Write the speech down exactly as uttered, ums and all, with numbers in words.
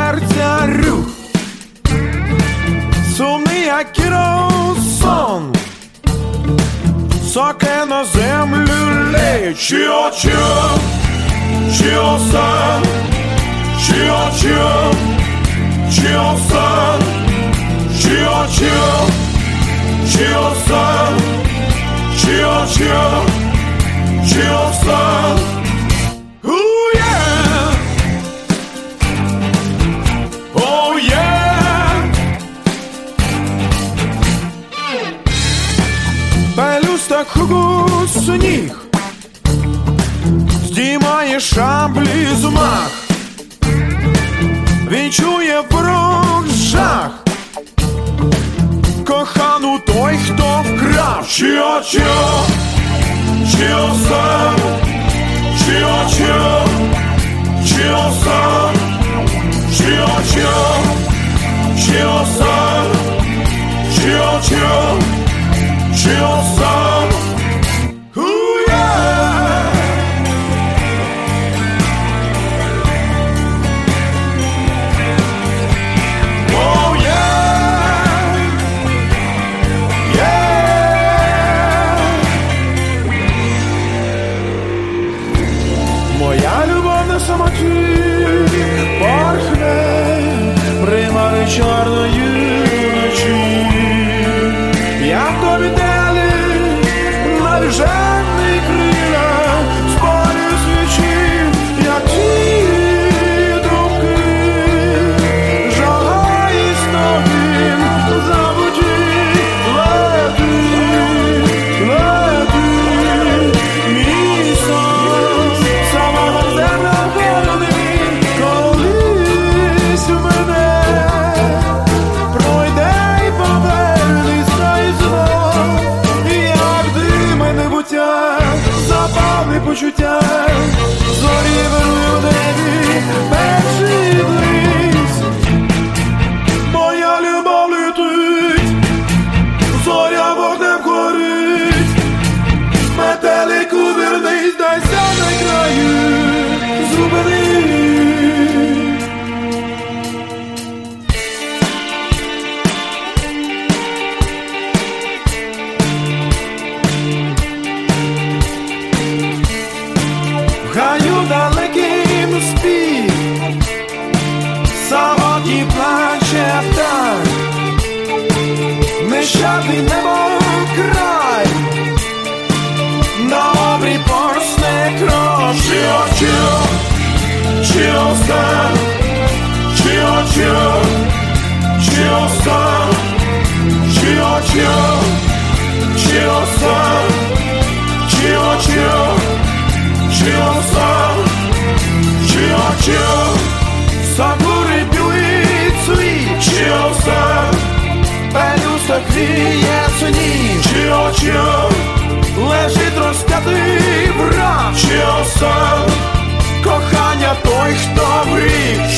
серця рух, сумний, як сон, соки на землю леють. Чіо-чіо, чіо-сан, чіо-чіо, чіо-сан, чіо-чіо, чіо-сан, чіо-чіо, чіо-сан. Ooh, yeah. Oh, yeah. Пелюсток хугу сніг, здіймає шаблі з мах, він чує ворог жах, кохану той, хто вкрав. Чіо-чіо, чіо-сан, чіо-чіо, чіо-сан, чіо-чіо, чіо-сан, чіо-чіо, чіо-сан. Ooh, yeah. Oh, yeah. Yeah. Моя любов на самоті порхне примари чорної ночі. Я в тобі далі навіжений крила, спалю свічі, як ті думки, жага і стогін забуті. Лети, лети, мій сон, самого земля вольний, колись у мене пройде і повернеться і знов, як диме небуття, запали почуття, зорі вирують у небі, перший блиск. Моя любов летить, зоря вогнем горить, метелику вернись, дайся на краю, зупинись. В гаю далеким спів, самотній плаче птах, нещадний небо край, на обрій порсне кров. Чіо-чіо, чіо-сан, чіо-чіо, чіо-сан, чіо-чіо, чіо-сан, чіо-чіо, чіо-сан, чіо-чіо, сакури білий цвіт. Чіо-сан, пелюсток віє сніг. Чіо-чіо, лежить розп'ятий враг. Чіо-сан, кохання той, хто вріг.